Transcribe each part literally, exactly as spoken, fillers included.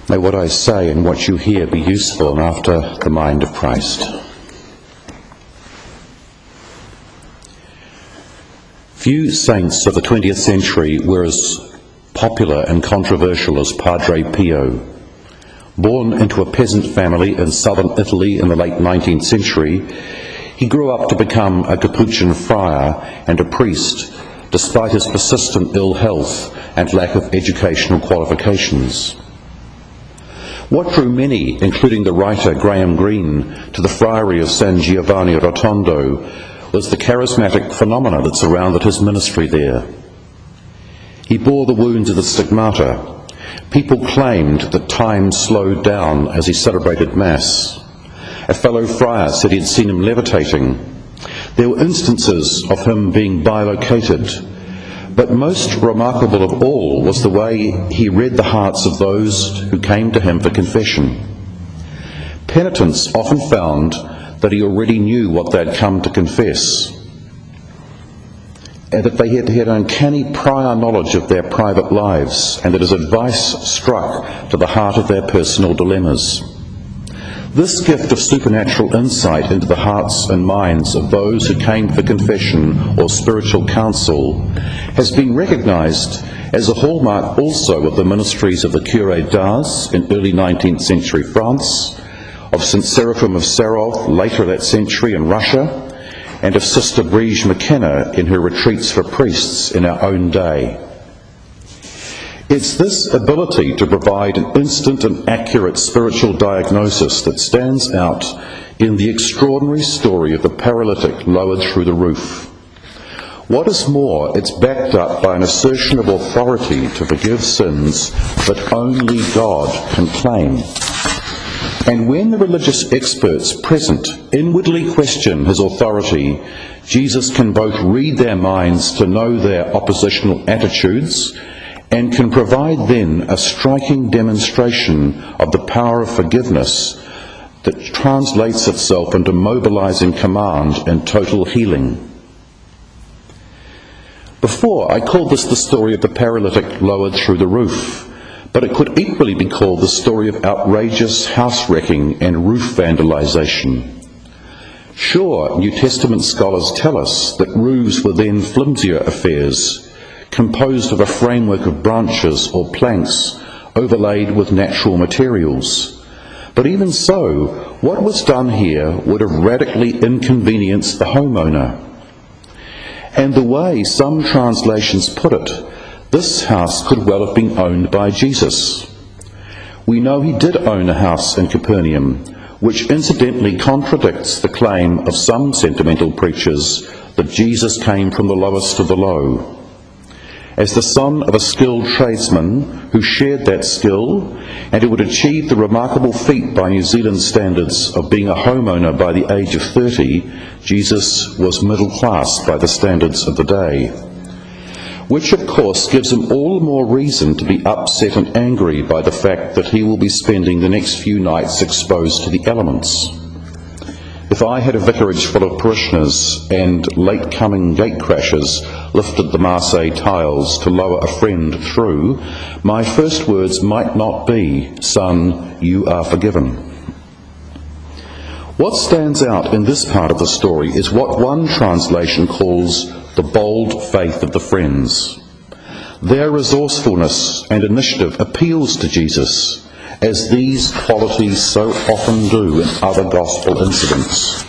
May what I say and what you hear be useful and after the mind of Christ. Few saints of the twentieth century were as popular and controversial as Padre Pio. Born into a peasant family in southern Italy in the late nineteenth century, he grew up to become a Capuchin friar and a priest, despite his persistent ill health and lack of educational qualifications. What drew many, including the writer Graham Greene, to the friary of San Giovanni Rotondo was the charismatic phenomena that surrounded his ministry there. He bore the wounds of the stigmata. People claimed that time slowed down as he celebrated Mass. A fellow friar said he had seen him levitating. There were instances of him being bilocated. But most remarkable of all was the way he read the hearts of those who came to him for confession. Penitents often found that he already knew what they had come to confess, and that they had had uncanny prior knowledge of their private lives, and that his advice struck to the heart of their personal dilemmas. This gift of supernatural insight into the hearts and minds of those who came for confession or spiritual counsel has been recognised as a hallmark also of the ministries of the Curé d'Ars in early nineteenth century France, of Saint Seraphim of Sarov later that century in Russia, and of Sister Brigitte McKenna in her retreats for priests in our own day. It's this ability to provide an instant and accurate spiritual diagnosis that stands out in the extraordinary story of the paralytic lowered through the roof. What is more, it's backed up by an assertion of authority to forgive sins that only God can claim. And when the religious experts present inwardly question his authority, Jesus can both read their minds to know their oppositional attitudes and can provide then a striking demonstration of the power of forgiveness that translates itself into mobilizing command and total healing. Before, I called this the story of the paralytic lowered through the roof, but it could equally be called the story of outrageous house wrecking and roof vandalization. Sure, New Testament scholars tell us that roofs were then flimsier affairs, composed of a framework of branches or planks overlaid with natural materials. But even so, what was done here would have radically inconvenienced the homeowner. And the way some translations put it, this house could well have been owned by Jesus. We know he did own a house in Capernaum, which incidentally contradicts the claim of some sentimental preachers that Jesus came from the lowest to the low. As the son of a skilled tradesman who shared that skill and who would achieve the remarkable feat by New Zealand standards of being a homeowner by the age of thirty, Jesus was middle class by the standards of the day. Which of course gives him all the more reason to be upset and angry by the fact that he will be spending the next few nights exposed to the elements. If I had a vicarage full of parishioners and late-coming gatecrashers lifted the Marseille tiles to lower a friend through, my first words might not be, "Son, you are forgiven." What stands out in this part of the story is what one translation calls the bold faith of the friends. Their resourcefulness and initiative appeals to Jesus, as these qualities so often do in other gospel incidents.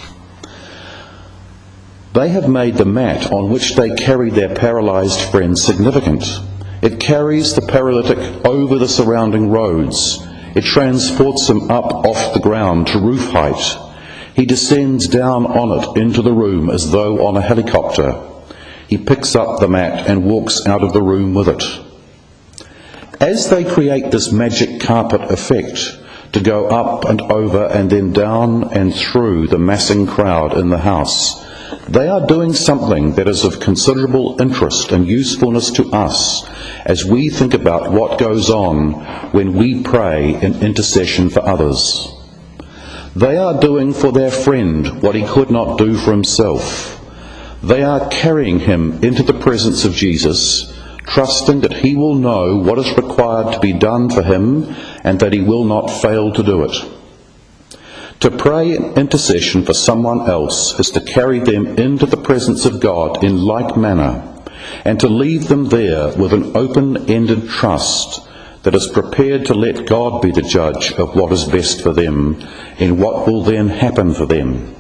They have made the mat on which they carry their paralysed friend significant. It carries the paralytic over the surrounding roads. It transports him up off the ground to roof height. He descends down on it into the room as though on a helicopter. He picks up the mat and walks out of the room with it. As they create this magic carpet effect to go up and over and then down and through the massing crowd in the house, they are doing something that is of considerable interest and usefulness to us as we think about what goes on when we pray in intercession for others. They are doing for their friend what he could not do for himself. They are carrying him into the presence of Jesus, trusting that he will know what is required to be done for him and that he will not fail to do it. To pray in intercession for someone else is to carry them into the presence of God in like manner, and to leave them there with an open-ended trust that is prepared to let God be the judge of what is best for them and what will then happen for them.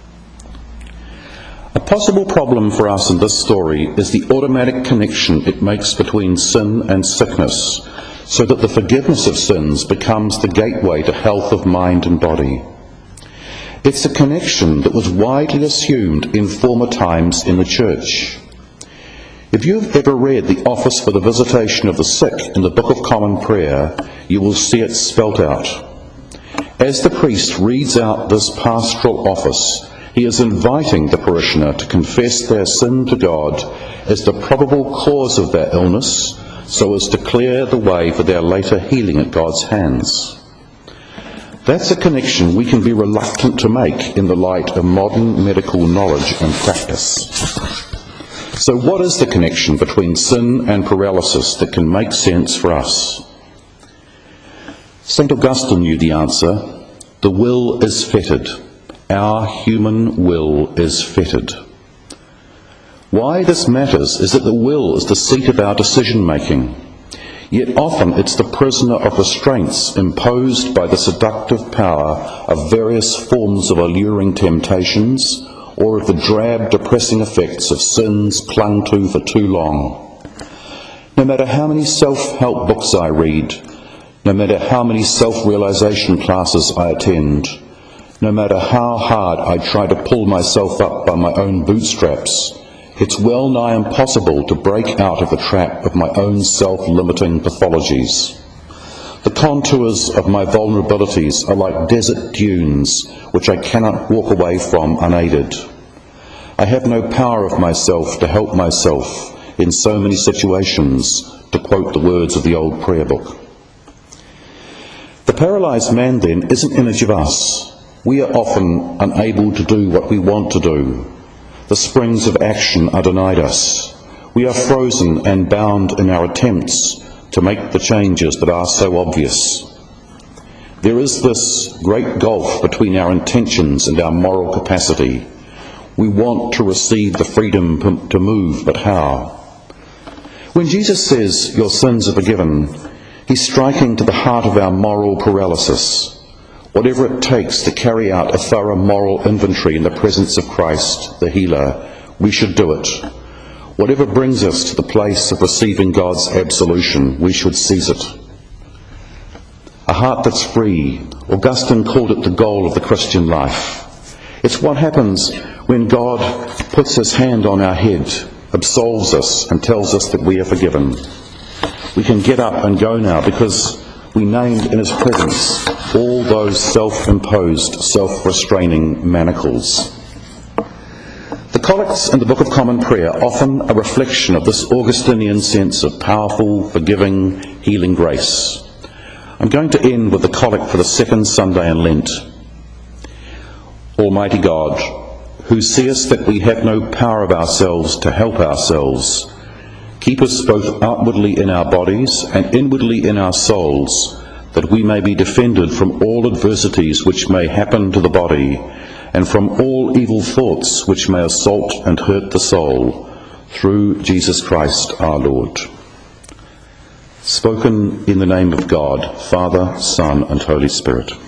A possible problem for us in this story is the automatic connection it makes between sin and sickness, so that the forgiveness of sins becomes the gateway to health of mind and body. It's a connection that was widely assumed in former times in the church. If you've ever read the Office for the Visitation of the Sick in the Book of Common Prayer, you will see it spelt out. As the priest reads out this pastoral office, he is inviting the parishioner to confess their sin to God as the probable cause of their illness, so as to clear the way for their later healing at God's hands. That's a connection we can be reluctant to make in the light of modern medical knowledge and practice. So what is the connection between sin and paralysis that can make sense for us? Saint Augustine knew the answer. The will is fettered. Our human will is fettered. Why this matters is that the will is the seat of our decision-making. Yet often it's the prisoner of restraints imposed by the seductive power of various forms of alluring temptations, or of the drab, depressing effects of sins clung to for too long. No matter how many self-help books I read, no matter how many self-realization classes I attend, no matter how hard I try to pull myself up by my own bootstraps, it's well nigh impossible to break out of the trap of my own self-limiting pathologies. The contours of my vulnerabilities are like desert dunes which I cannot walk away from unaided. I have no power of myself to help myself in so many situations, to quote the words of the old prayer book. The paralysed man, then, is an image of us. We are often unable to do what we want to do. The springs of action are denied us. We are frozen and bound in our attempts to make the changes that are so obvious. There is this great gulf between our intentions and our moral capacity. We want to receive the freedom to move, but how? When Jesus says, "Your sins are forgiven," he's striking to the heart of our moral paralysis. Whatever it takes to carry out a thorough moral inventory in the presence of Christ, the healer, we should do it. Whatever brings us to the place of receiving God's absolution, we should seize it. A heart that's free, Augustine called it the goal of the Christian life. It's what happens when God puts his hand on our head, absolves us, and tells us that we are forgiven. We can get up and go now because we named in his presence all those self-imposed, self-restraining manacles. The collects in the Book of Common Prayer are often a reflection of this Augustinian sense of powerful, forgiving, healing grace. I'm going to end with the collect for the second Sunday in Lent. Almighty God, who seest that we have no power of ourselves to help ourselves, keep us both outwardly in our bodies and inwardly in our souls, that we may be defended from all adversities which may happen to the body, and from all evil thoughts which may assault and hurt the soul, through Jesus Christ our Lord. Spoken in the name of God, Father, Son, and Holy Spirit.